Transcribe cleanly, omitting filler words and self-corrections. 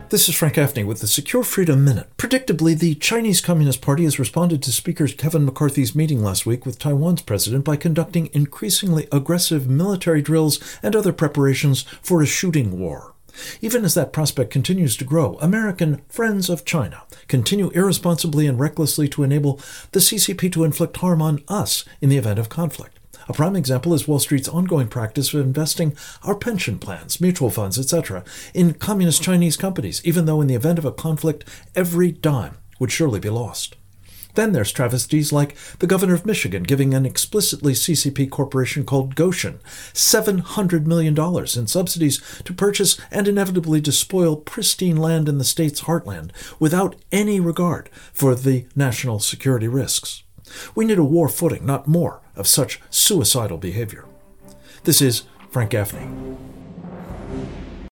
This is Frank Gaffney with the Secure Freedom Minute. Predictably, the Chinese Communist Party has responded to Speaker Kevin McCarthy's meeting last week with Taiwan's president by conducting increasingly aggressive military drills and other preparations for a shooting war. Even as that prospect continues to grow, American friends of China continue irresponsibly and recklessly to enable the CCP to inflict harm on us in the event of conflict. A prime example is Wall Street's ongoing practice of investing our pension plans, mutual funds, etc., in communist Chinese companies, even though in the event of a conflict, every dime would surely be lost. Then there's travesties like the governor of Michigan giving an explicitly CCP corporation called Goshen $700 million in subsidies to purchase and inevitably despoil pristine land in the state's heartland without any regard for the national security risks. We need a war footing, not more, of such suicidal behavior. This is Frank Gaffney.